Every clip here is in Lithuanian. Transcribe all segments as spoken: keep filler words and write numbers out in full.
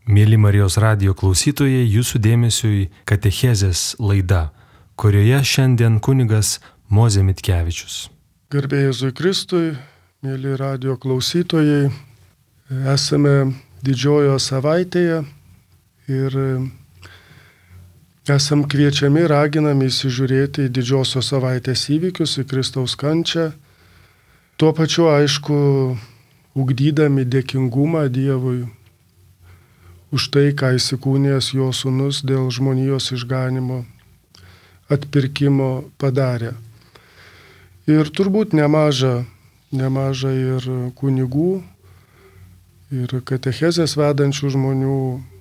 Mėly Marijos radijo klausytojai, jūsų dėmesiui katechezės laida, kurioje šiandien kunigas Mozė Mitkevičius. Garbė Jėzui Kristui, mėly radijo klausytojai, esame didžiojoje savaitėje ir esam kviečiami, raginami įsižiūrėti į didžiosios savaitės įvykius, į Kristaus kančią, tuo pačiu aišku, ugdydami dėkingumą Dievui už tai, ką įsikūnijęs jo sūnus dėl žmonijos išganimo, atpirkimo padarė. Ir turbūt nemaža, nemaža ir kunigų, ir katechezės vedančių žmonių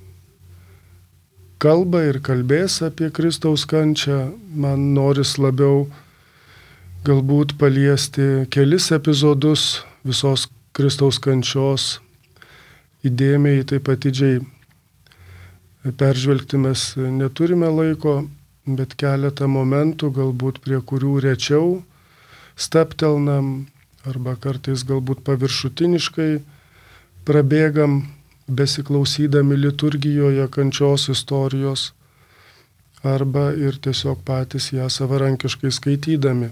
kalba ir kalbės apie Kristaus kančią. Man noris labiau galbūt paliesti kelis epizodus visos Kristaus kančios, įdėmiai, taip atidžiai peržvelgti mes neturime laiko, bet keletą momentų, galbūt prie kurių rečiau staptelnam, arba kartais galbūt paviršutiniškai prabėgam, besiklausydami liturgijoje kančios istorijos, arba ir tiesiog patys ją savarankiškai skaitydami.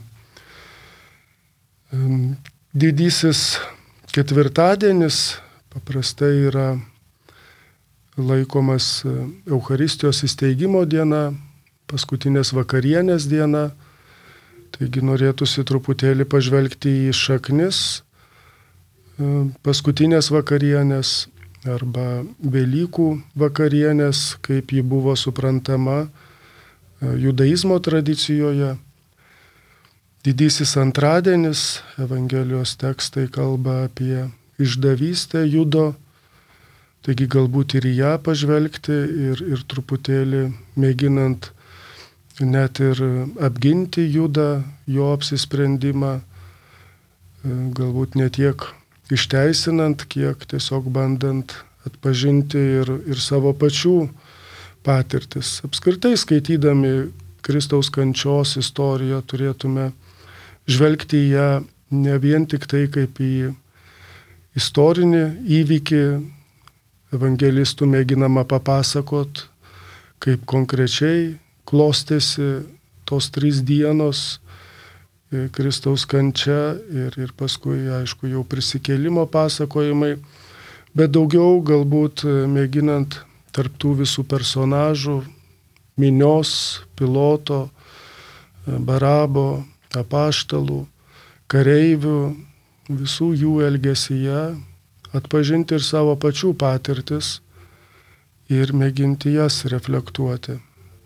Didysis ketvirtadienis paprastai yra laikomas Eucharistijos įsteigimo diena, paskutinės vakarienės diena. Taigi norėtųsi truputėlį pažvelgti į šaknis paskutinės vakarienės arba Velykų vakarienės, kaip ji buvo suprantama judaizmo tradicijoje. Didysis antradienis, Evangelijos tekstai kalba apie išdavystę Judo, taigi galbūt ir į ją pažvelgti ir, ir truputėlį mėginant net ir apginti Judą, jo apsisprendimą, galbūt ne tiek išteisinant, kiek tiesiog bandant atpažinti ir, ir savo pačių patirtis. Apskritai skaitydami Kristaus kančios istoriją turėtume žvelgti į ją ne vien tik tai kaip į istorinį įvykį, evangelistų mėginama papasakot, kaip konkrečiai klostėsi tos trys dienos, Kristaus kančia ir, ir paskui, aišku, jau prisikėlimo pasakojimai, bet daugiau galbūt mėginant tarptų visų personažų, minios, Piloto, Barabo, apaštalų, kareivių, visų jų elgesyje, atpažinti ir savo pačių patirtis ir mėginti jas reflektuoti.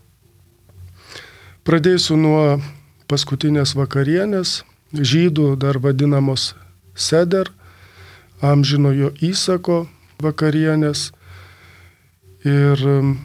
Pradėsiu nuo paskutinės vakarienės, žydų dar vadinamos Seder, amžinojo įsako vakarienės. Ir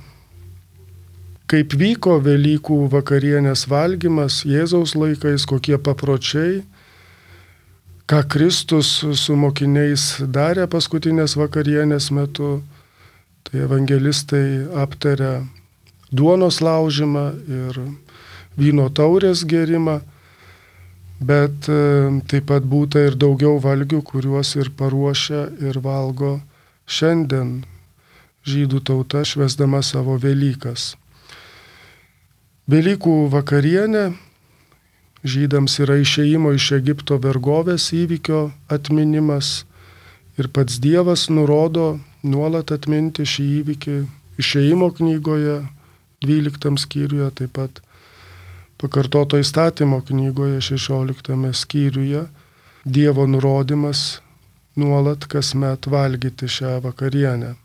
kaip vyko Velykų vakarienės valgymas Jėzaus laikais, kokie papročiai, ką Kristus su mokiniais darė paskutinės vakarienės metu, tai evangelistai aptaria duonos laužimą ir vyno taurės gėrimą, bet taip pat būta ir daugiau valgių, kuriuos ir paruošia ir valgo šiandien žydų tauta švęsdama savo Velykas. Velykų vakarienė žydams yra išėjimo iš Egipto vergovės įvykio atminimas ir pats Dievas nurodo nuolat atminti šį įvykį išėjimo knygoje, dvyliktam skyriuje, taip pat pakartoto įstatymo knygoje, šešioliktame skyriuje, Dievo nurodymas nuolat kasmet valgyti šią vakarienę,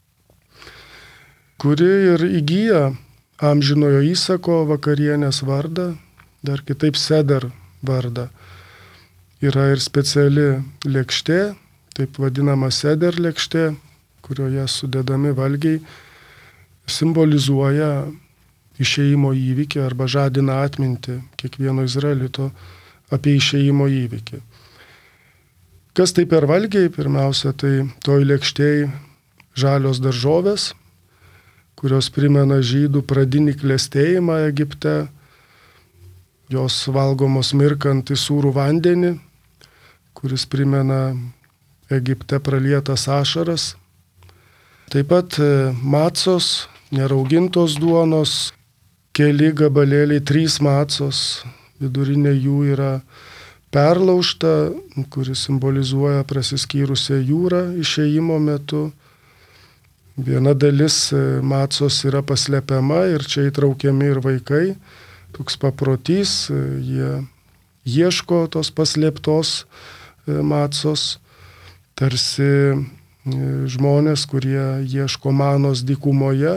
kuri ir įgyja amžinojo įsako vakarienės vardą, dar kitaip Seder vardą. Yra ir speciali lėkštė, taip vadinama Seder lėkštė, kurioje sudedami valgiai, simbolizuoja išėjimo įvykį arba žadina atminti kiekvieno izraelito apie išėjimo įvykį. Kas tai per valgiai? Pirmiausia, tai toj lėkštėj žalios daržovės, kurios primena žydų pradinį klestėjimą Egipte. Jos valgomos mirkant į sūrų vandenį, kuris primena Egipte pralietas ašaras. Taip pat macos, neraugintos duonos, keli gabalėliai, trys macos, vidurinė jų yra perlaužta, kuris simbolizuoja prasiskyrusią jūrą išėjimo metu. Viena dalis macos yra paslepiama ir čia įtraukiami ir vaikai. Toks paprotys, jie ieško tos paslėptos macos, tarsi žmonės, kurie ieško manos dykumoje.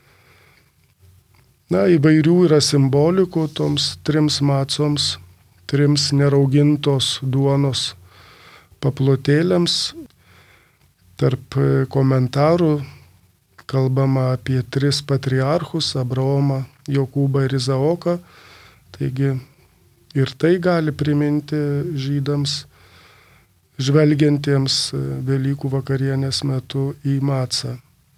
Na, įvairių yra simbolikų toms trims macoms, trims neraugintos duonos paplotėliams. Tarp komentarų kalbama apie tris patriarchus – Abraomą, Jokūbą ir Izaoką. Taigi ir tai gali priminti žydams, žvelgiantiems Velykų vakarienės metu į macą.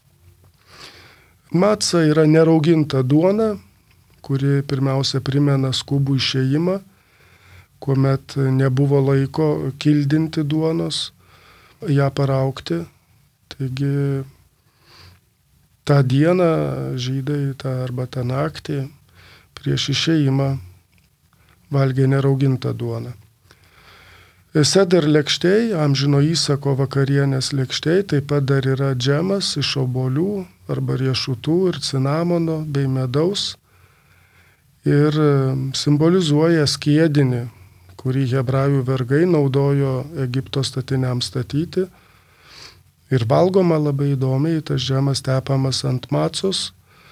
Maca yra nerauginta duona, kuri pirmiausia primena skubų išėjimą, kuomet nebuvo laiko kildinti duonos, ją paraukti. Taigi tą dieną žydai tą arba tą naktį prieš išėjimą valgė neraugintą duoną. Seder lėkštėj, amžino įsako vakarienės lėkštėj, taip pat dar yra džemas iš obuolių arba riešutų ir cinamono bei medaus ir simbolizuoja skiedinį, kurį hebrajų vergai naudojo Egipto statiniams statyti. Ir valgoma labai įdomiai, tas džemas tepamas ant macos,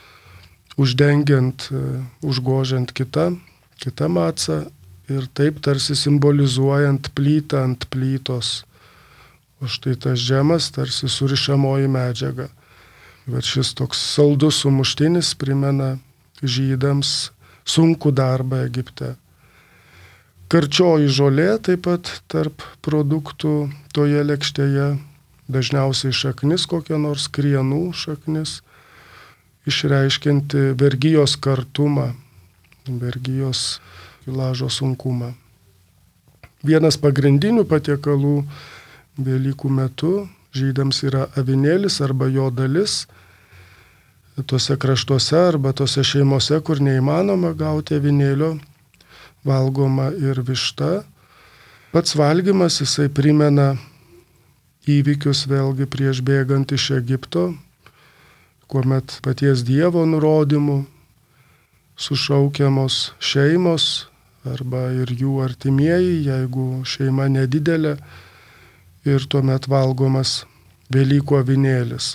uždengiant, užgožiant kitą, kitą macą ir taip tarsi simbolizuojant plytą ant plytos. O štai tas džemas tarsi surišamoji medžiaga. Bet šis toks saldus sumuštinis primena žydams sunkų darbą Egipte. Karčioji žolė taip pat tarp produktų toje lėkštėje, dažniausiai šaknis, kokia nors krienų šaknis, išreiškianti vergijos kartumą, vergijos lažo sunkumą. Vienas pagrindinių patiekalų Velykų metu žydams yra avinėlis arba jo dalis. Tuose kraštuose arba tuose šeimose, kur neįmanoma gauti avinėlio, valgoma ir višta. Pats valgymas jisai primena įvykius vėlgi prieš bėgant iš Egipto, kuomet paties Dievo nurodymų sušaukiamos šeimos arba ir jų artimieji, jeigu šeima nedidelė, ir tuomet valgomas Velykų avinėlis.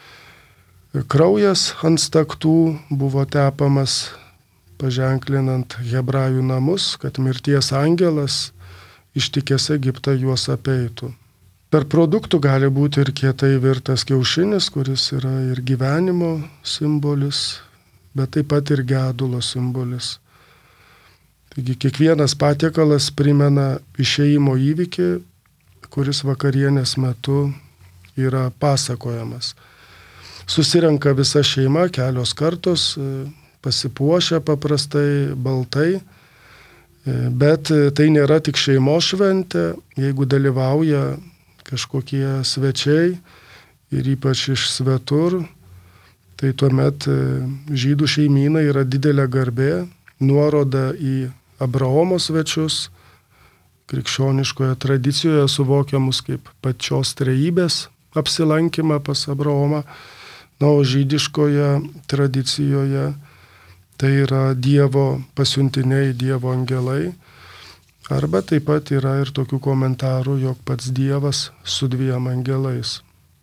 Kraujas ant staktų buvo tepamas paženklinant hebrajų namus, kad mirties angelas ištikęs Egiptą juos apeitų. Tarp produktų gali būti ir kietai virtas kiaušinis, kuris yra ir gyvenimo simbolis, bet taip pat ir gedulo simbolis. Taigi kiekvienas patiekalas primena išėjimo įvykį, kuris vakarienės metu yra pasakojamas. Susirenka visa šeima, kelios kartos, pasipuošia paprastai baltai, bet tai nėra tik šeimos šventė, jeigu dalyvauja kažkokie svečiai ir ypač iš svetur, tai tuomet žydų šeimynai yra didelė garbė, nuoroda į Abraomo svečius, krikščioniškoje tradicijoje suvokiamus kaip pačios trejybės apsilankymą pas Abraomą, na, o žydiškoje tradicijoje tai yra Dievo pasiuntiniai, Dievo angelai. Arba taip pat yra ir tokių komentarų, jog pats Dievas su dviem angelais.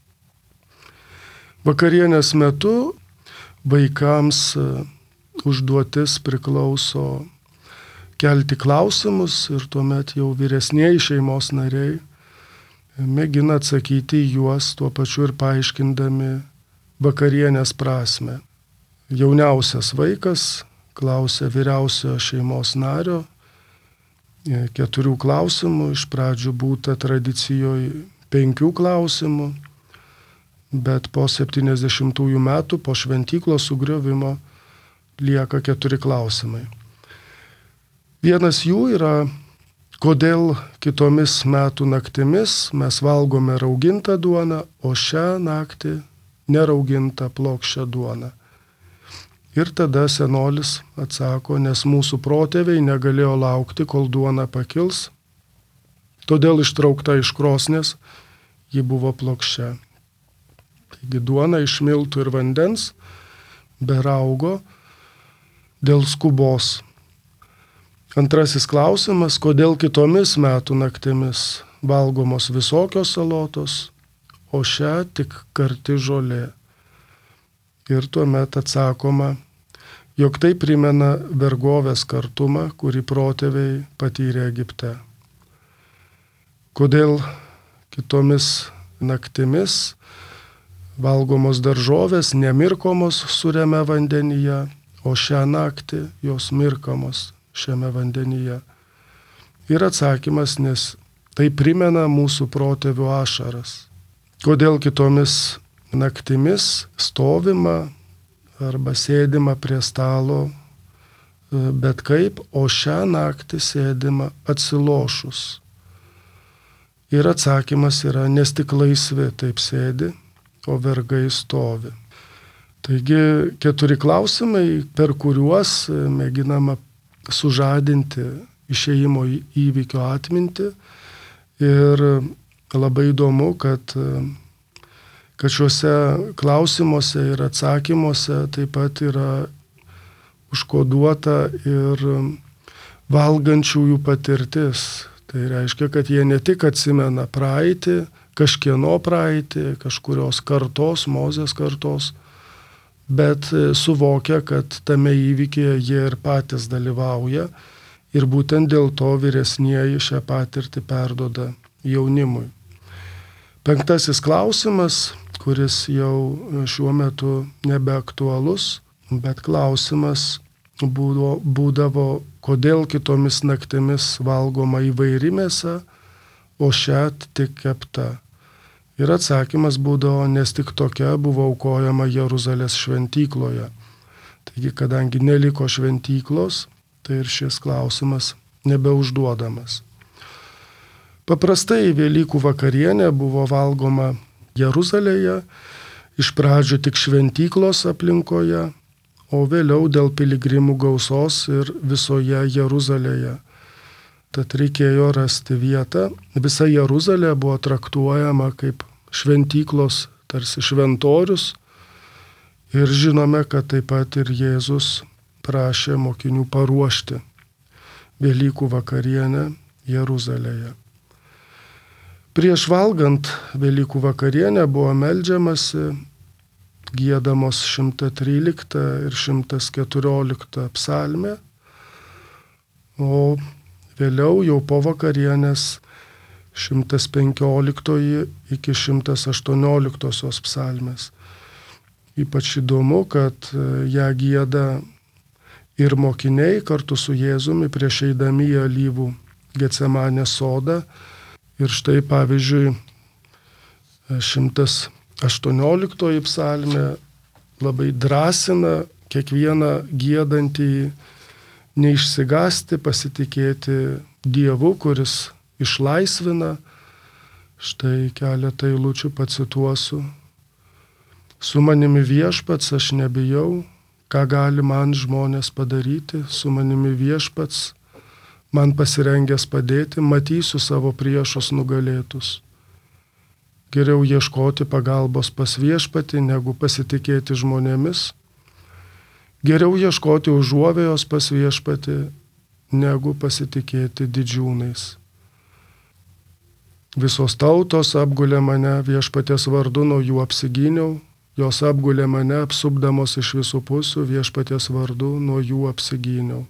Vakarienės metu vaikams užduotis priklauso kelti klausimus ir tuomet jau vyresnieji šeimos nariai mėgina atsakyti į juos, tuo pačiu ir paaiškindami vakarienės prasme. Jauniausias vaikas klausia vyriausiojo šeimos nario keturių klausimų, iš pradžių būta tradicijoje penkių klausimų, bet po septyniasdešimtųjų metų, po šventyklos sugriovimo, lieka keturi klausimai. Vienas jų yra, kodėl kitomis metų naktimis mes valgome raugintą duoną, o šią naktį neraugintą plokščią duoną. Ir tada senolis atsako, nes mūsų protėviai negalėjo laukti, kol duona pakils, todėl ištraukta iš krosnės ji buvo plokščia. Taigi duona iš miltų ir vandens be raugo dėl skubos. Antrasis klausimas, kodėl kitomis metų naktimis valgomos visokios salotos, o šią tik karti žolė. Ir tuomet atsakoma, jog tai primena vergovės kartumą, kurį protėviai patyrė Egipte. Kodėl kitomis naktimis valgomos daržovės nemirkomos sūriame vandenyje, o šią naktį jos mirkamos šiame vandenyje. Ir atsakymas, nes tai primena mūsų protėvių ašaras. Kodėl kitomis naktimis stovima arba sėdima prie stalo, bet kaip, o šią naktį sėdima atsilošus. Ir atsakymas yra, nes tik laisvi taip sėdi, o vergai stovi. Taigi keturi klausimai, per kuriuos mėginama sužadinti išėjimo įvykio atmintį. Ir labai įdomu, kad, kad šiuose klausimuose ir atsakymuose taip pat yra užkoduota ir valgančiųjų patirtis. Tai reiškia, kad jie ne tik atsimena praeitį, kažkieno praeitį, kažkurios kartos, Mozės kartos, bet suvokia, kad tame įvykyje jie ir patys dalyvauja ir būtent dėl to vyresnieji šią patirtį perduoda jaunimui. Penktasis klausimas, kuris jau šiuo metu nebeaktualus, bet klausimas būdavo, būdavo kodėl kitomis naktimis valgoma įvairi mėsa, o šią tik kepta. Ir atsakymas būdavo, nes tik tokia buvo aukojama Jeruzalės šventykloje. Taigi, kadangi neliko šventyklos, tai ir šis klausimas nebeužduodamas. Paprastai Velykų vakarienė buvo valgoma Jeruzalėje, iš pradžių tik šventyklos aplinkoje, o vėliau dėl piligrimų gausos ir visoje Jeruzalėje. Tad reikėjo rasti vietą. Visa Jeruzalė buvo traktuojama kaip šventyklos, tarsi šventorius. Ir žinome, kad taip pat ir Jėzus prašė mokinių paruošti Velykų vakarienę Jeruzalėje. Prieš valgant Velykų vakarienę buvo meldžiamasi, giedamos šimtas trylikta ir šimtas keturiolikta psalmė, o vėliau jau po vakarienės šimtas penkioliktoji iki šimtas aštuonioliktosios psalmės. Ypač įdomu, kad ją gieda ir mokiniai kartu su Jėzumi prieš eidami į alyvų Getsemanės sodą. Ir štai pavyzdžiui, šimtas aštuonioliktoji psalmė labai drąsina kiekvieną giedantįjį neišsigąsti, pasitikėti Dievu, kuris išlaisvina. Štai keletą eilučių pacituosiu. Su manimi viešpats aš nebijau, ką gali man žmonės padaryti, su manimi viešpats man pasirengęs padėti, matysiu savo priešus nugalėtus. Geriau ieškoti pagalbos pas viešpatį, negu pasitikėti žmonėmis. Geriau ieškoti užuovėjos pas viešpatį, negu pasitikėti didžiūnais. Visos tautos apgulė mane viešpaties vardu, nuo jų apsigyniau. Jos apgulė mane apsupdamos iš visų pusių, viešpaties vardu, nuo jų apsigyniau.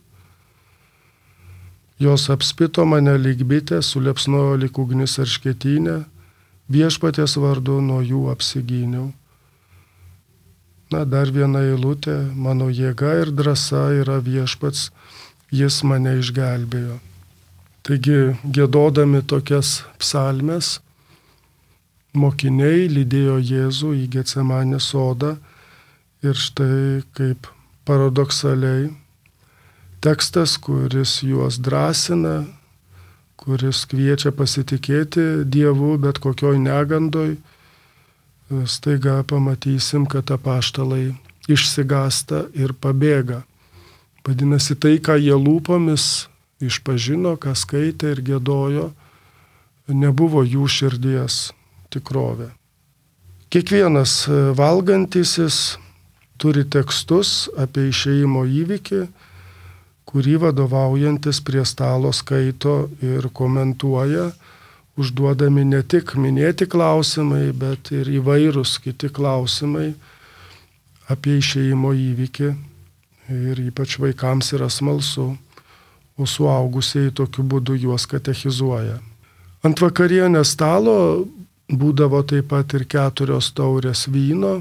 Jos apspito mane lyg bitė, suliepsnojo lyg ugnis erškėtynė, viešpaties vardu, nuo jų apsigyniau. Na, dar viena eilutė, mano jėga ir drąsa yra viešpats, jis mane išgelbėjo. Taigi, giedodami tokias psalmes, mokiniai lydėjo Jėzų į Getsemanės sodą ir štai kaip paradoksaliai tekstas, kuris juos drąsina, kuris kviečia pasitikėti Dievu bet kokioj negandoj, staiga pamatysim, kad apaštalai išsigąsta ir pabėga. Vadinasi, tai, ką jie lūpomis išpažino, ką skaitė ir gėdojo, nebuvo jų širdies tikrovė. Kiekvienas valgantysis turi tekstus apie išėjimo įvykį, kurį vadovaujantis prie stalo skaito ir komentuoja, užduodami ne tik minėti klausimai, bet ir įvairūs kiti klausimai apie išėjimo įvykį. Ir ypač vaikams yra smalsu, o suaugusieji tokiu būdu juos katechizuoja. Ant vakarienės stalo būdavo taip pat ir keturios taurės vyno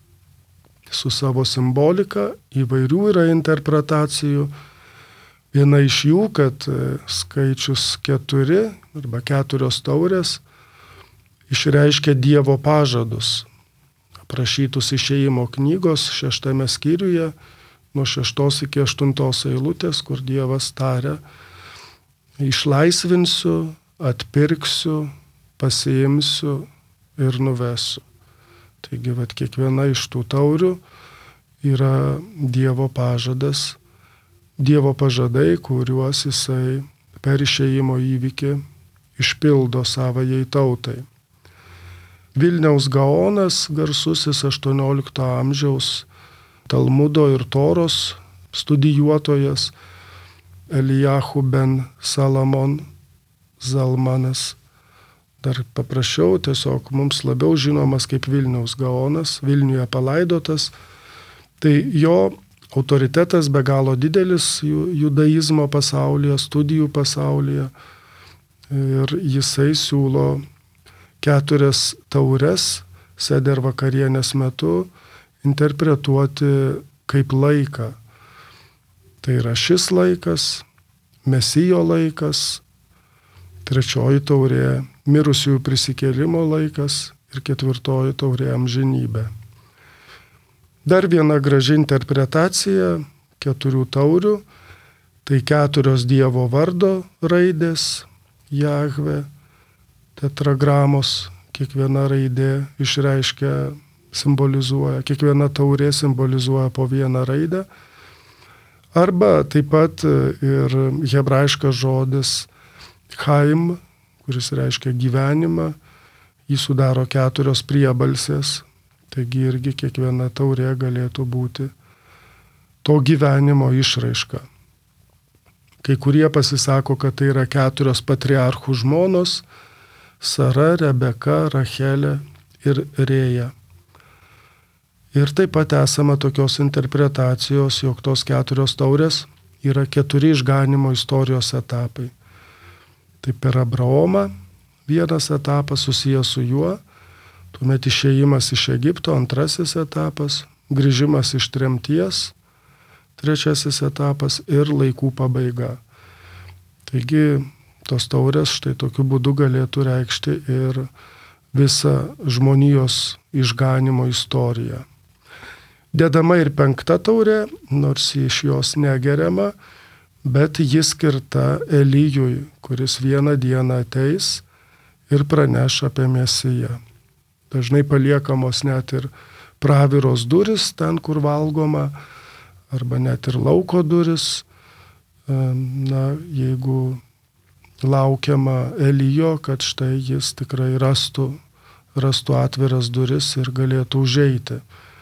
su savo simbolika, įvairių yra interpretacijų. Viena iš jų, kad skaičius keturi arba keturios taurės išreiškia Dievo pažadus, aprašytus išėjimo knygos šeštame skyriuje, nuo šeštos iki aštuntos eilutės, kur Dievas taria: išlaisvinsiu, atpirksiu, pasiimsiu ir nuvesiu. Taigi, vat, kiekviena iš tų taurių yra Dievo pažadas, Dievo pažadai, kuriuos jisai per išėjimo įvykį išpildo savajai tautai. Vilniaus Gaonas, garsusis aštuoniolikto amžiaus Talmudo ir Toros studijuotojas, Elijahu ben Salamon Zalmanas, dar paprašiau, tiesiog mums labiau žinomas kaip Vilniaus Gaonas, Vilniuje palaidotas, tai jo autoritetas be galo didelis judaizmo pasaulyje, studijų pasaulyje, ir jisai siūlo keturias taures seder vakarienės metu interpretuoti kaip laiką. Tai yra šis laikas, Mesijo laikas, trečioji taurė mirusiųjų prisikėlimo laikas ir ketvirtoji taurė amžinybė. Dar viena graži interpretacija keturių taurių, tai keturios Dievo vardo raidės, Jahve, tetragramos, kiekviena raidė išreiškia, simbolizuoja, kiekviena taurė simbolizuoja po vieną raidę. Arba taip pat ir hebrajiškas žodis chaim, kuris reiškia gyvenimą, jį sudaro keturios priebalsės. Taigi irgi kiekviena taurė galėtų būti to gyvenimo išraiška. Kai kurie pasisako, kad tai yra keturios patriarchų žmonos – Sara, Rebeka, Rachelė ir Rėja. Ir taip pat esama tokios interpretacijos, jog tos keturios taurės yra keturi išganimo istorijos etapai. Tai per Abraomą vienas etapas susijęs su juo, tuomet išėjimas iš Egipto, antrasis etapas, grįžimas iš tremties, trečiasis etapas ir laikų pabaiga. Taigi tos taurės štai tokiu būdu galėtų reikšti ir visą žmonijos išganimo istoriją. Dedama ir penkta taurė, nors iš jos negeriama, bet ji skirta Elijui, kuris vieną dieną ateis ir praneš apie Mesiją. Dažnai paliekamos net ir praviros duris ten, kur valgoma, arba net ir lauko duris. Na, jeigu laukiama Elijo, kad štai jis tikrai rastų, rastų atviras duris ir galėtų užeiti.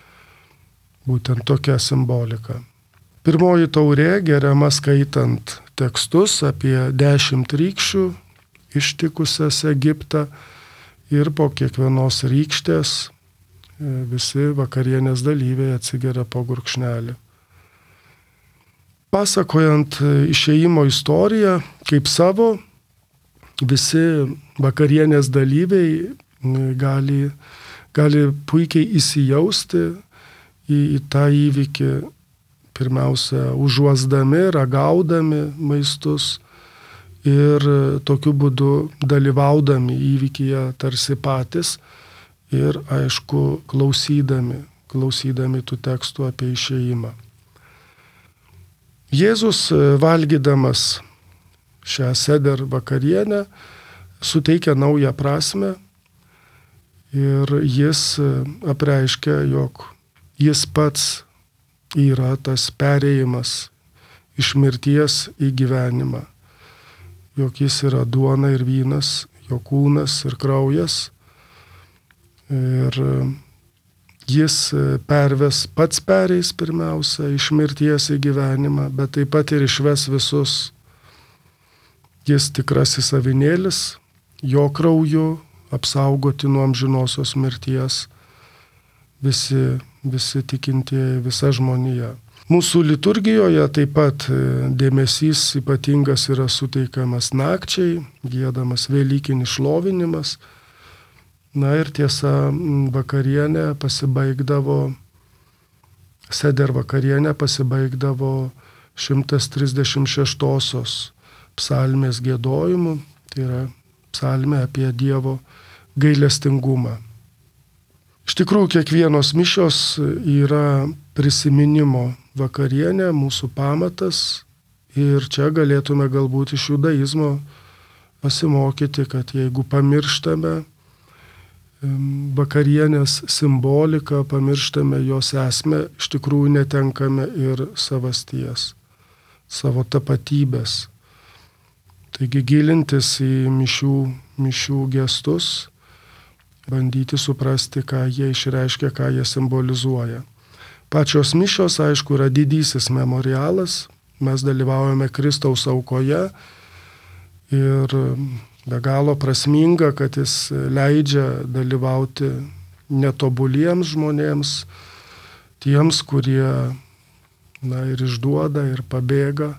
Būtent tokia simbolika. Pirmoji taurė geriama skaitant tekstus apie dešimt rykščių ištikusias Egiptą. Ir po kiekvienos rykštės visi vakarienės dalyviai atsigeria po gurkšnelį. Pasakojant išėjimo istoriją kaip savo, visi vakarienės dalyviai gali, gali puikiai įsijausti į, į tą įvykį, pirmiausia, užuosdami, ragaudami maistus, ir tokiu būdu dalyvaudami įvykyje tarsi patys ir, aišku, klausydami, klausydami tų tekstų apie išėjimą. Jėzus, valgydamas šią seder vakarienę, suteikia naują prasme Ir jis apreiškia, jog jis pats yra tas perėjimas iš mirties į gyvenimą. Jog jis yra duona ir vynas, jo kūnas ir kraujas. Ir jis perves, pats pereis pirmiausia iš mirties į gyvenimą, bet taip pat ir išves visus. Jis tikrasis avinėlis, jo krauju apsaugoti nuo amžinosios mirties visi, visi tikintieji, visa žmonija. Mūsų liturgijoje taip pat dėmesys ypatingas yra suteikiamas nakčiai, giedamas velykinis šlovinimas. Na ir tiesa, vakarienė pasibaigdavo, seder vakarienė pasibaigdavo šimtas trisdešimt šeštosios psalmės giedojimu, tai yra psalmė apie Dievo gailestingumą. Iš tikrųjų, kiekvienos mišios yra prisiminimo vakarienė, mūsų pamatas, ir čia galėtume galbūt iš judaizmo pasimokyti, kad jeigu pamirštame vakarienės simboliką, pamirštame jos esmę, iš tikrųjų netenkame ir savasties, savo tapatybės. Taigi gilintis į mišių, mišių gestus, bandyti suprasti, ką jie išreiškia, ką jie simbolizuoja. Pačios mišios, aišku, yra didysis memorialas, mes dalyvaujame Kristaus aukoje ir be galo prasminga, kad jis leidžia dalyvauti netobuliems žmonėms, tiems, kurie na, ir išduoda, ir pabėga,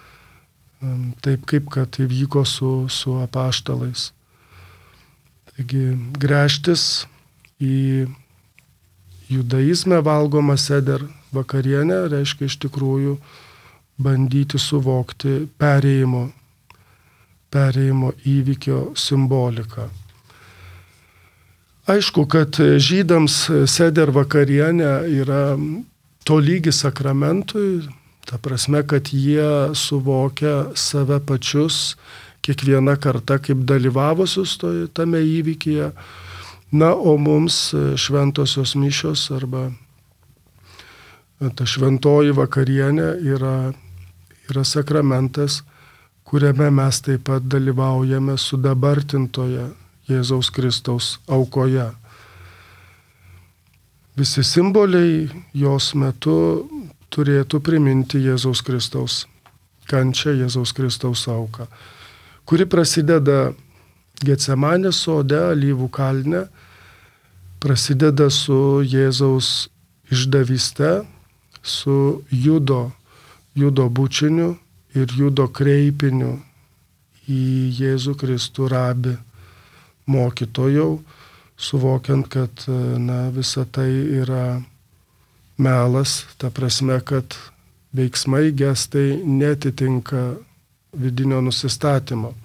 taip kaip kad įvyko su, su apaštalais. Taigi gręžtis į judaizme valgomą seder vakarienę reiškia iš tikrųjų bandyti suvokti perėjimo, perėjimo įvykio simboliką. Aišku, kad žydams seder vakarienė yra tolygi sakramentui, ta prasme, kad jie suvokia save pačius kiekvieną kartą kaip dalyvavusius tame įvykyje. Na, o mums šventosios mišios arba ta šventoji vakarienė yra, yra sakramentas, kuriame mes taip pat dalyvaujame sudabartintoje Jėzaus Kristaus aukoje. Visi simboliai jos metu turėtų priminti Jėzaus Kristaus kančią, Jėzaus Kristaus auką, kuri prasideda Getsemanės sode, Alyvų kalne, prasideda su Jėzaus išdavyste, su Judo, Judo bučiniu ir Judo kreipiniu į Jėzų Kristų rabį, mokytojau, suvokiant, kad na, visa tai yra melas, ta prasme, kad veiksmai, gestai netitinka vidinio nusistatymo.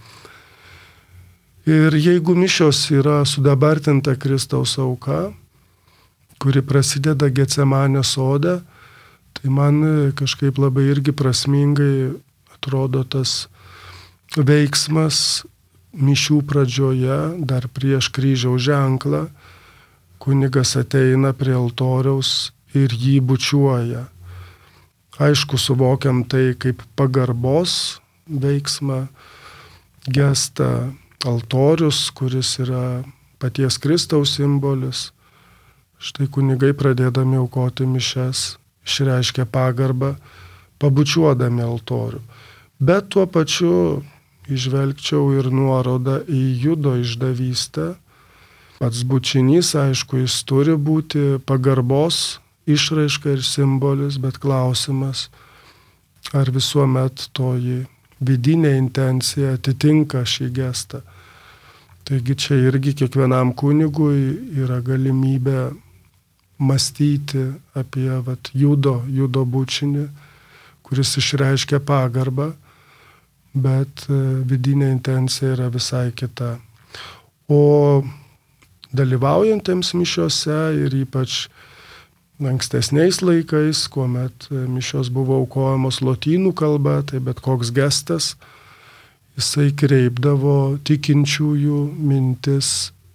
Ir jeigu mišios yra sudabartinta Kristaus auka, kuri prasideda Getsemanės sode, tai man kažkaip labai irgi prasmingai atrodo tas veiksmas mišių pradžioje, dar prieš kryžiaus ženklą, kunigas ateina prie altoriaus ir jį bučiuoja. Aišku, suvokiam tai kaip pagarbos veiksmą, gestą, altorius, kuris yra paties Kristaus simbolis. Štai kunigai pradėdami aukoti mišias išreiškia pagarbą, pabučiuodami altorių. Bet tuo pačiu įžvelgčiau ir nuorodą į Judo išdavystę. Pats bučinys, aišku, jis turi būti pagarbos išraiška ir simbolis, bet klausimas, ar visuomet toji vidinė intencija atitinka šį gestą. Taigi čia irgi kiekvienam kunigui yra galimybė mąstyti apie vat, judo, judo bučinį, kuris išreiškia pagarbą, bet vidinė intencija yra visai kita. O dalyvaujantiems mišiose ir ypač ankstesniais laikais, kuomet mišios buvo aukojamos lotynų kalba, tai bet koks gestas, jisai kreipdavo tikinčiųjų mintis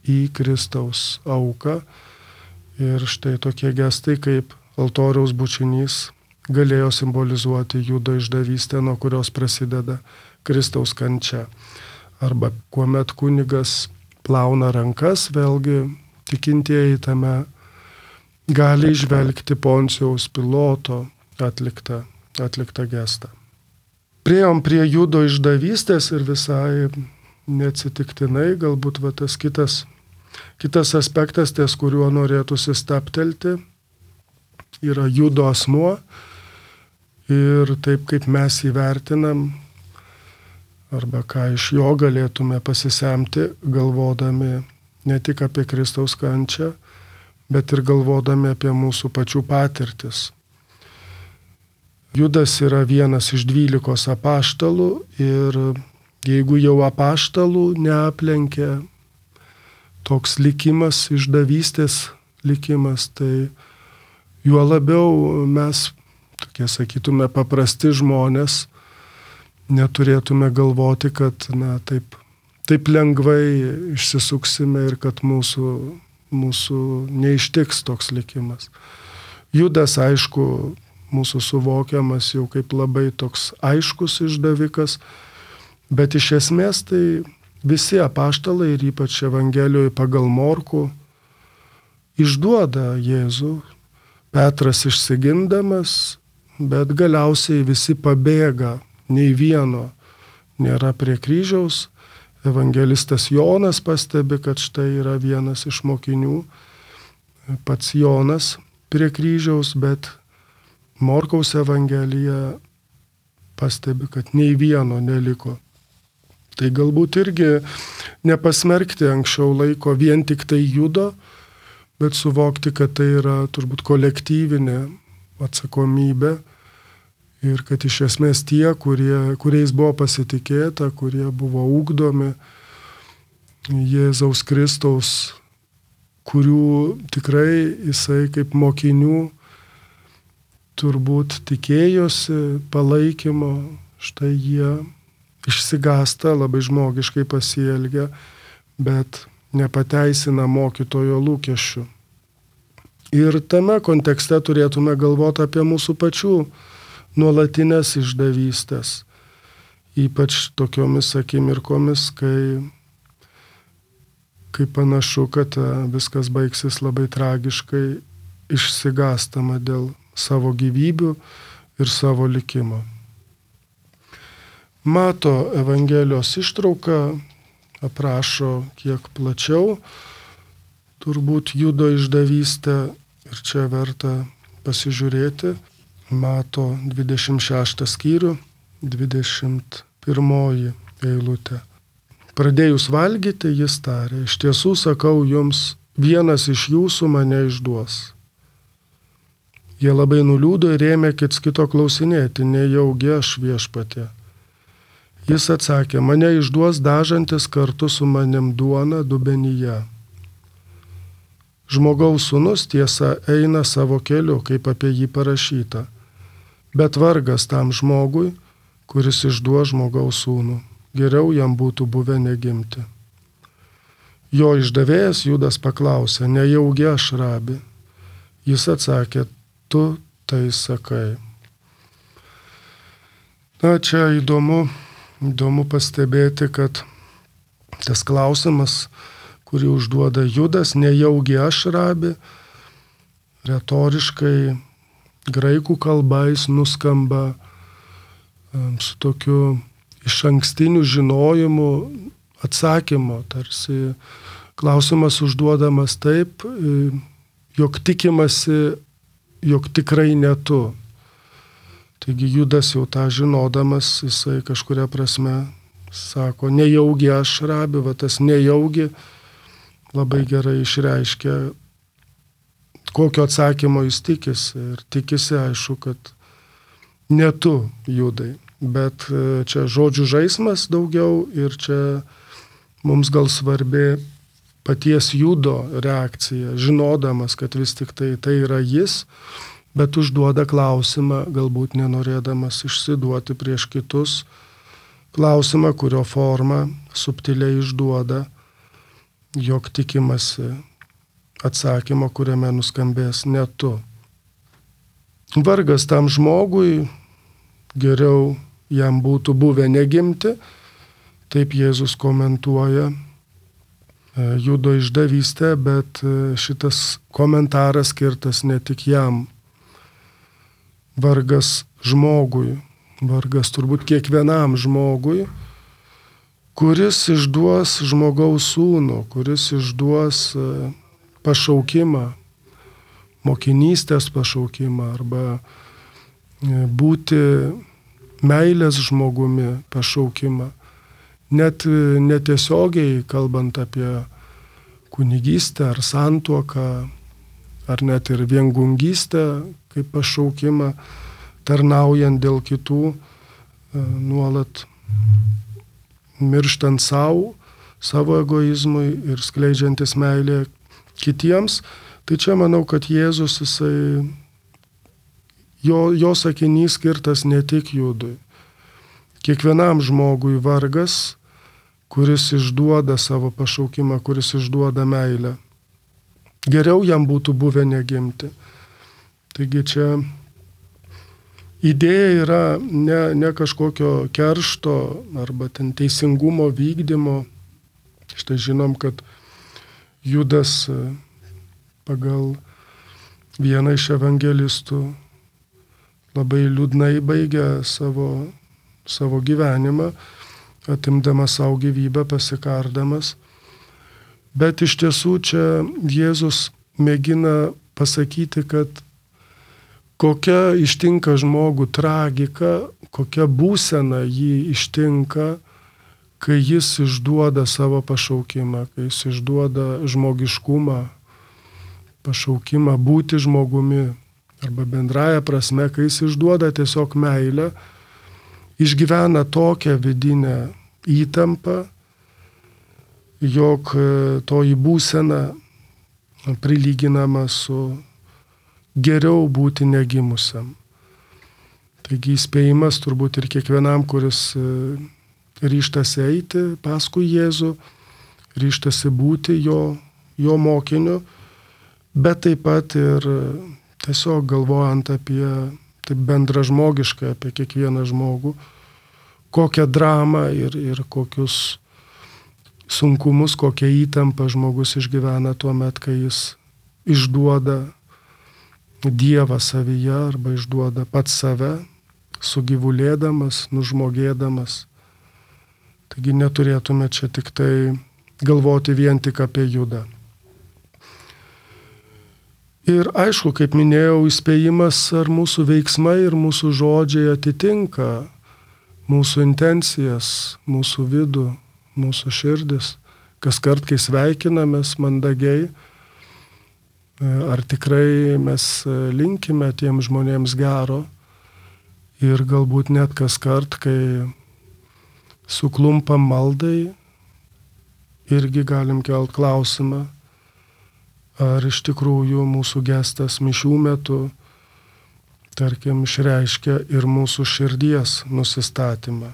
į Kristaus auką. Ir štai tokie gestai kaip altoriaus bučinys galėjo simbolizuoti Judo išdavystę, nuo kurios prasideda Kristaus kančia. Arba kuomet kunigas plauna rankas, vėlgi tikintieji tame gali išvelgti Poncijaus Piloto atliktą, atliktą gestą. Priejom prie Judo išdavystės ir visai neatsitiktinai, galbūt va, tas kitas, kitas aspektas, ties kuriuo norėtųsi staptelti, yra Judo asmuo ir taip kaip mes įvertinam, arba ką iš jo galėtume pasisemti, galvodami ne tik apie Kristaus kančią, bet ir galvodami apie mūsų pačių patirtis. Judas yra vienas iš dvylikos apaštalų ir jeigu jau apaštalų neaplenkia toks likimas, išdavystės likimas, tai juo labiau mes, tokie sakytume, paprasti žmonės, neturėtume galvoti, kad na, taip, taip lengvai išsisuksime ir kad mūsų, mūsų neištiks toks likimas. Judas, aišku, mūsų suvokiamas jau kaip labai toks aiškus išdavikas, bet iš esmės tai visi apaštalai ir ypač Evangelijoje pagal Morkų išduoda Jėzų. Petras išsigindamas, bet galiausiai visi pabėga, nei vieno nėra prie kryžiaus. Evangelistas Jonas pastebi, kad štai yra vienas iš mokinių, pats Jonas prie kryžiaus, bet Morkaus Evangelija pastebi, kad nei vieno neliko. Tai galbūt irgi nepasmerkti anksčiau laiko vien tik tai Judo, bet suvokti, kad tai yra turbūt kolektyvinė atsakomybė ir kad iš esmės tie, kurie, kuriais buvo pasitikėta, kurie buvo ugdomi Jėzaus Kristaus, kurių tikrai jisai kaip mokinių turbūt tikėjosi palaikymo, štai jie išsigąsta, labai žmogiškai pasielgia, bet nepateisina mokytojo lūkesčių. Ir tame kontekste turėtume galvoti apie mūsų pačių nuolatinės išdavystės, ypač tokiomis akimirkomis, kai, kai panašu, kad viskas baigsis labai tragiškai, išsigąstama dėl savo gyvybių ir savo likimo. Mato Evangelijos ištrauka aprašo kiek plačiau turbūt Judo išdavystę ir čia verta pasižiūrėti. Mato dvidešimt šeštą skyrių, dvidešimt pirmoji eilutė. Pradėjus valgyti, jis tarė, iš tiesų sakau jums, vienas iš jūsų mane išduos. Jie labai nuliūdo ir ėmė kits kito klausinėti, nejaugi aš viešpatie. Jis atsakė, mane išduos dažantis kartu su manim duona dubenyje. Žmogaus sūnus tiesa eina savo keliu, kaip apie jį parašyta. Bet vargas tam žmogui, kuris išduos žmogaus sūnų. Geriau jam būtų buvę negimti. Jo išdavėjas Judas paklausė, nejaugi aš rabi. Jis atsakė, tu tai sakai. Na, čia įdomu, įdomu pastebėti, kad tas klausimas, kurį užduoda Judas, nejaugi aš rabi, retoriškai graikų kalba jis nuskamba su tokiu išankstiniu žinojimu atsakymo, tarsi klausimas užduodamas taip, jog tikimasi, jog tikrai ne tu. Taigi Judas jau tą žinodamas, jisai kažkuria prasme sako, nejaugi aš rabi, va tas nejaugi labai gerai išreiškia, kokio atsakymo jis tikisi. Ir tikisi, aišku, kad ne tu, Judai. Bet čia žodžių žaismas daugiau ir čia mums gal svarbi paties Judo reakcija, žinodamas, kad vis tik tai tai yra jis, bet užduoda klausimą, galbūt nenorėdamas išsiduoti prieš kitus, klausimą, kurio formą subtiliai išduoda jog tikimasi atsakymo, kuriame nuskambės ne tu. Vargas tam žmogui, geriau jam būtų buvę negimti, taip Jėzus komentuoja Judo išdavystę, bet šitas komentaras skirtas ne tik jam. Vargas žmogui, vargas turbūt kiekvienam žmogui, kuris išduos žmogaus sūnų, kuris išduos pašaukimą, mokinystės pašaukimą arba būti meilės žmogumi pašaukimą. Net netiesiogiai kalbant apie kunigystę ar santuoką, ar net ir viengungystę kaip pašaukimą, tarnaujant dėl kitų, nuolat mirštant savo, savo egoizmui ir skleidžiantis meilę kitiems. Tai čia manau, kad Jėzus, jisai, jo, jo sakinys skirtas ne tik Judui. Kiekvienam žmogui vargas, kuris išduoda savo pašaukimą, kuris išduoda meilę. Geriau jam būtų buvę negimti. Taigi čia idėja yra ne, ne kažkokio keršto arba ten teisingumo vykdymo. Štai žinom, kad Judas pagal vieną iš evangelistų labai liūdnai baigia savo, savo gyvenimą, atimdamas savo gyvybę, pasikardamas. Bet iš tiesų čia Jėzus mėgina pasakyti, kad kokia ištinka žmogų tragika, kokia būsena jį ištinka, kai jis išduoda savo pašaukimą, kai jis išduoda žmogiškumą, pašaukimą būti žmogumi, arba bendraja prasme, kai jis išduoda tiesiog meilę, išgyvena tokią vidinę įtampą, jog toji būsena prilyginama su geriau būti negimusiam. Taigi įspėjimas turbūt ir kiekvienam, kuris ryštasi eiti paskui Jėzų, ryštasi būti jo, jo mokiniu, bet taip pat ir tiesiog galvojant apie taip bendražmogiškai, apie kiekvieną žmogų, kokią dramą ir, ir kokius sunkumus, kokią įtampą žmogus išgyvena tuo met, kai jis išduoda Dievą savyje arba išduoda pats save, sugyvulėdamas, nužmogėdamas. Taigi neturėtume čia tik tai galvoti vien tik apie Judą. Ir aišku, kaip minėjau, įspėjimas, ar mūsų veiksmai ir mūsų žodžiai atitinka mūsų intencijas, mūsų vidų, mūsų širdis. Kas kart, kai sveikinamės mandagiai, ar tikrai mes linkime tiem žmonėms gero ir galbūt net kas kart, kai suklumpam maldai, irgi galim kelt klausimą, ar iš tikrųjų mūsų gestas mišių metu, tarkim, išreiškia ir mūsų širdies nusistatymą.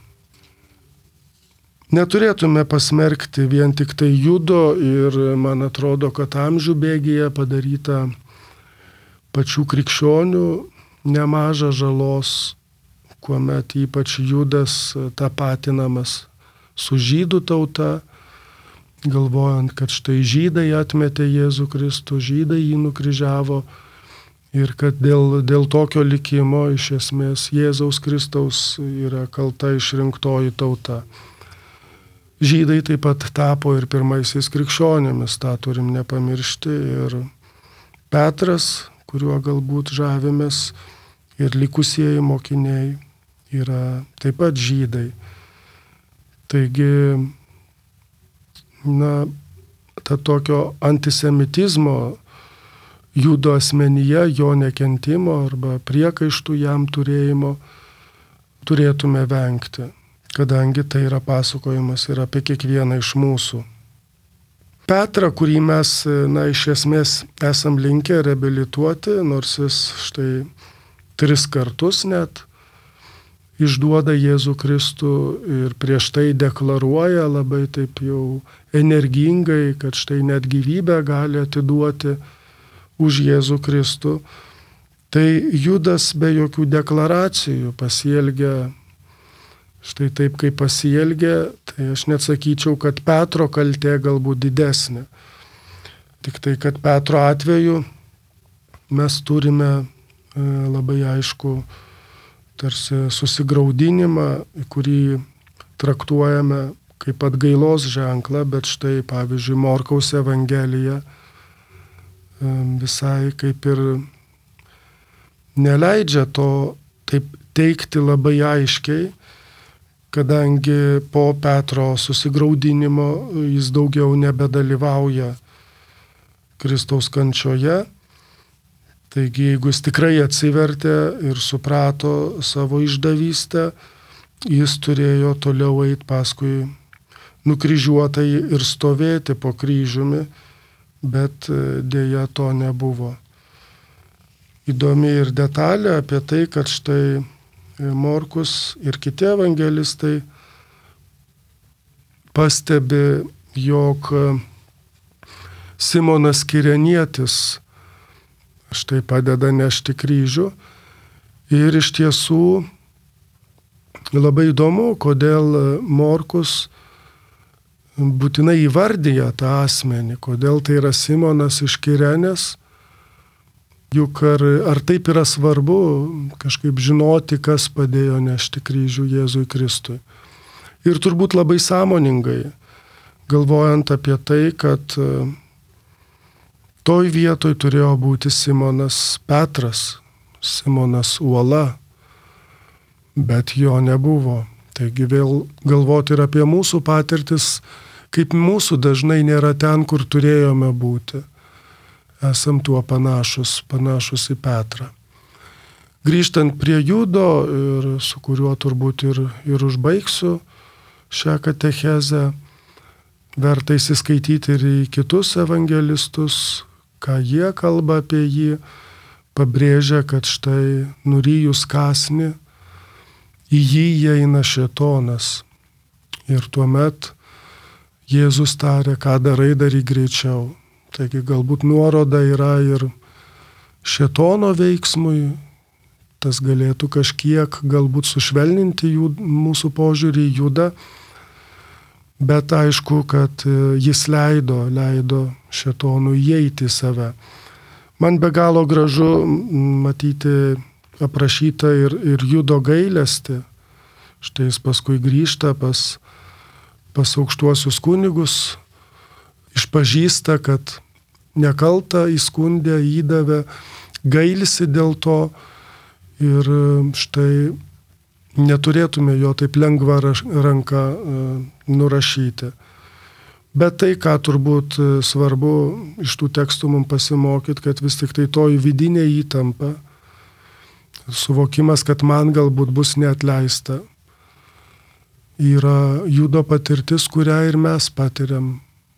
Neturėtume pasmerkti vien tik tai Judo ir man atrodo, kad amžių bėgyje padaryta pačių krikščionių nemaža žalos, kuomet ypač Judas tapatinamas su žydų tauta, galvojant, kad štai žydai atmetė Jėzų Kristų, žydai jį nukryžiavo ir kad dėl, dėl tokio likimo iš esmės Jėzaus Kristaus yra kalta išrinktoji tauta. Žydai taip pat tapo ir pirmaisiais krikščionėmis, tą turim nepamiršti. Ir Petras, kuriuo galbūt žavimės, ir likusieji mokiniai yra taip pat žydai. Taigi, na, ta tokio antisemitizmo Judo asmenyje, jo nekentimo arba priekaištų jam turėjimo turėtume vengti, kadangi tai yra pasakojimas ir apie kiekvieną iš mūsų. Petrą, kurį mes, na, iš esmės esam linkę reabilituoti, nors jis štai tris kartus net išduoda Jėzų Kristų ir prieš tai deklaruoja labai taip jau energingai, kad štai net gyvybę gali atiduoti už Jėzų Kristų. Tai Judas be jokių deklaracijų pasielgia štai taip, kaip pasielgia, tai aš net sakyčiau, kad Petro kaltė galbūt didesnė. Tik tai, kad Petro atveju mes turime labai aišku tarsi susigraudinimą, kurį traktuojame kaip atgailos ženklą, bet štai pavyzdžiui Morkaus Evangelija visai kaip ir neleidžia to taip teikti labai aiškiai, kadangi po Petro susigraudinimo jis daugiau nebedalyvauja Kristaus kančioje. Taigi, jeigu jis tikrai atsivertė ir suprato savo išdavystę, jis turėjo toliau eiti paskui nukryžiuotąjį ir stovėti po kryžiumi, bet dėja to nebuvo. Įdomi ir detalė apie tai, kad štai Morkus ir kiti evangelistai pastebi, jog Simonas Kirenietis štai padeda nešti kryžių. Ir iš tiesų labai įdomu, kodėl Morkus būtinai įvardyja tą asmenį, kodėl tai yra Simonas iš Kirenės. Juk ar, ar taip yra svarbu kažkaip žinoti, kas padėjo nešti kryžių Jėzui Kristui. Ir turbūt labai sąmoningai, galvojant apie tai, kad toj vietoj turėjo būti Simonas Petras, Simonas uola, bet jo nebuvo. Taigi vėl galvoti ir apie mūsų patirtis, kaip mūsų dažnai nėra ten, kur turėjome būti. Esam tuo panašus, panašus į Petrą. Grįžtant prie Judo, ir su kuriuo turbūt ir, ir užbaigsiu šią katechezę, verta įsiskaityti ir į kitus evangelistus, ką jie kalba apie jį, pabrėžia, kad štai nurijus kąsnį, į jį įeina šėtonas. Ir tuomet Jėzus tarė, ką darai, daryk greičiau. Taigi galbūt nuoroda yra ir šėtono veiksmui, tas galėtų kažkiek galbūt sušvelninti jų, mūsų požiūrį į Judą, bet aišku, kad jis leido, leido šėtonui įeiti į save. Man be galo gražu matyti aprašytą ir, ir Judo gailestį. Štai jis paskui grįžta pas, pas aukštuosius kunigus, išpažįsta, kad nekaltą įskundė, įdavė, gailisi dėl to ir štai neturėtume jo taip lengva ranka nurašyti. Bet tai, ką turbūt svarbu iš tų tekstų mums pasimokyti, kad vis tik tai toji vidinė įtampa, suvokimas, kad man galbūt bus neatleista, yra Judo patirtis, kurią ir mes patiriam.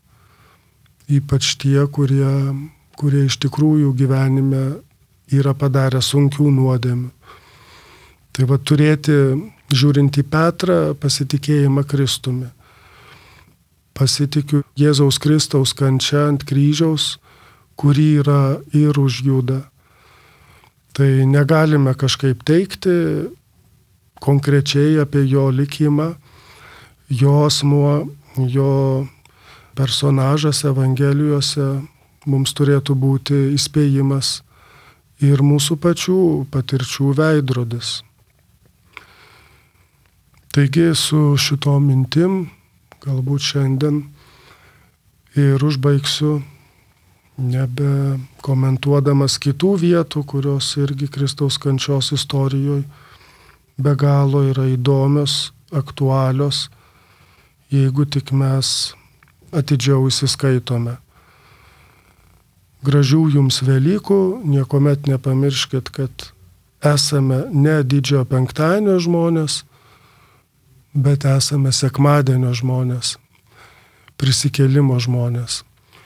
Ypač tie, kurie, kurie iš tikrųjų gyvenime yra padarę sunkių nuodėmių. Tai va turėti, žiūrint į Petrą, pasitikėjimą Kristumi. Pasitikiu Jėzaus Kristaus kančia ant kryžiaus, kuri yra ir už Judą. Tai negalime kažkaip teikti konkrečiai apie jo likimą, jo asmuo, jo personažas Evangelijose mums turėtų būti įspėjimas ir mūsų pačių patirčių veidrodis. Taigi su šito mintim galbūt šiandien ir užbaigsiu, nebe komentuodamas kitų vietų, kurios irgi Kristaus kančios istorijoje be galo yra įdomios, aktualios, jeigu tik mes atidžiau įsiskaitome. Gražių jums Velykų, niekuomet nepamirškit, kad esame ne didžiojo penktadienio žmonės, bet esame sekmadienio žmonės, prisikėlimo žmonės.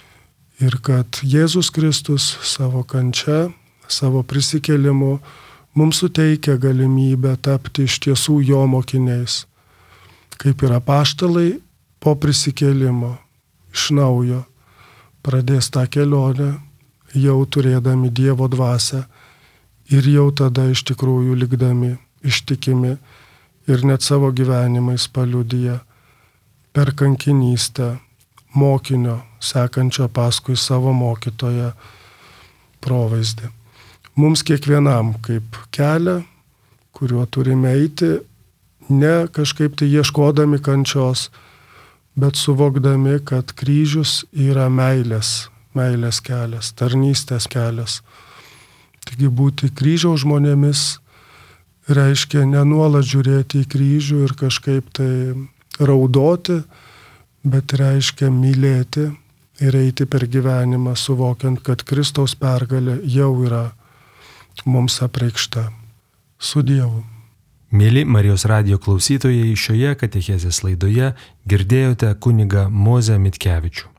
Ir kad Jėzus Kristus savo kančia, savo prisikėlimu mums suteikia galimybę tapti iš tiesų jo mokiniais, kaip ir apaštalai po prisikėlimo iš naujo pradės tą kelionę, jau turėdami Dievo dvasią ir jau tada iš tikrųjų likdami ištikimi ir net savo gyvenimais paliudyja per kankinystę mokinio, sekančio paskui savo mokytoją provaizdį. Mums kiekvienam kaip kelią, kuriuo turime eiti, ne kažkaip tai ieškodami kančios, bet suvokdami, kad kryžius yra meilės, meilės kelias, tarnystės kelias. Taigi būti kryžiaus žmonėmis reiškia nenuolat žiūrėti į kryžių ir kažkaip tai raudoti, bet reiškia mylėti ir eiti per gyvenimą, suvokiant, kad Kristaus pergalė jau yra mums apreikšta. Su Dievu. Mieli Marijos radijo klausytojai, šioje katechezės laidoje girdėjote kunigą Mozę Mitkevičių.